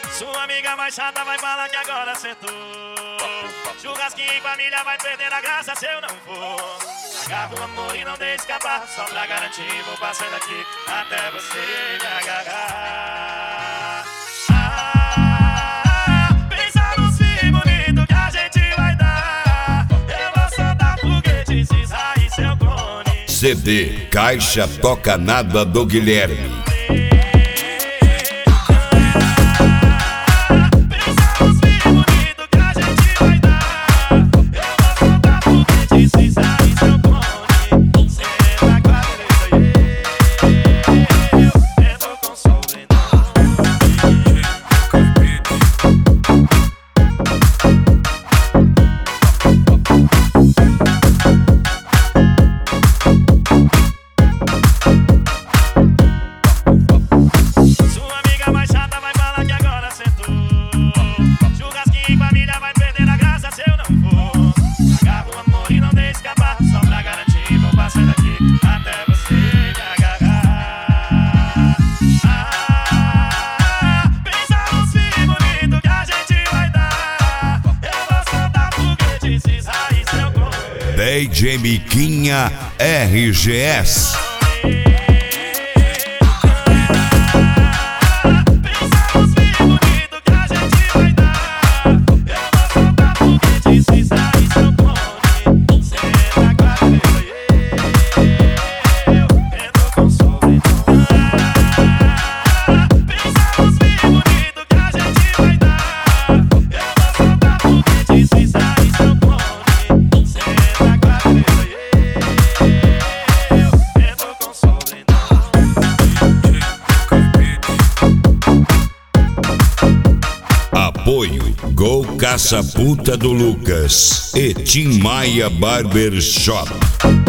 Sua amiga mais chata vai falar que agora acertou. Churrasquinho em família vai perder a graça se eu não for. Agarra o amor e não deixe escapar. Só pra garantir vou passando aqui até você me agarrar. Pensa nos filhos bonitos que a gente vai dar. Eu vou soltar foguete, cisar e seu clone. CD Caixa Toca Nada do Guilherme. DJ Miquinha RGS. Apoio Gol Caça Puta do Lucas e Tim Maia Barbershop.